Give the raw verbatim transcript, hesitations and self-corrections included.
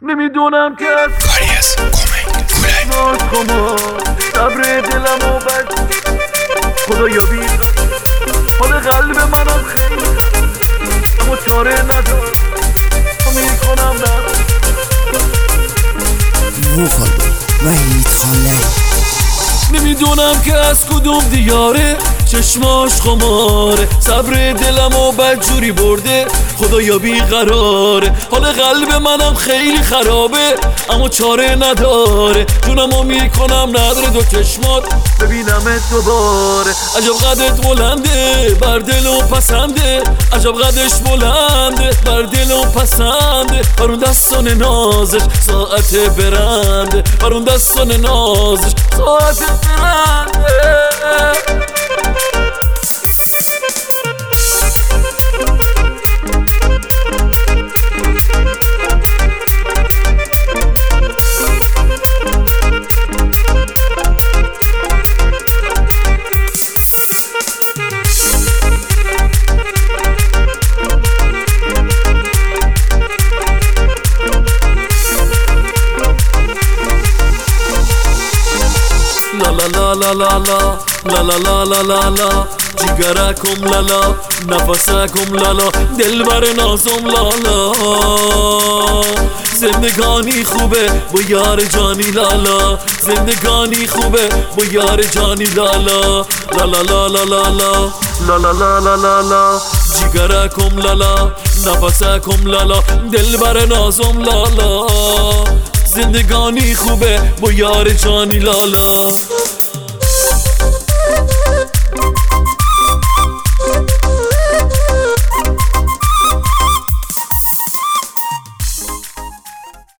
نمیدونم که از کاری از کمک ناز خمار صبر دلم و بد خدایا بیقدر حال قلب منم خیلی اما چاره ندار میکنم ندار بوفالو وحید خانه. نمیدونم که از کدوم دیاره چشماش خماره صبر دلم و بدجوری برده خدایا بیقراره حال قلب منم خیلی خرابه اما چاره نداره جونمو میکنم نداره دو چشمات ببینمت دوباره عجب قدت بلنده بر دل و پسنده عجب قدش بلنده بر دل و پسنده بر اون دستان نازش ساعت برنده بر اون دستان نازش ساعت برنده. لا لا لا لا لا لا لا لا لا لا لا جگرکم لالا نفسکم لالا دلبر نازم لالا زندگانی خوبه با یار جانی لالا زندگانی خوبه با یار جانی لالا لا لا لا لا لا لا لا لا لا لا لا جگرکم لالا نفسکم لالا دلبر نازم لالا زندگانی خوبه با یار جانی لالا.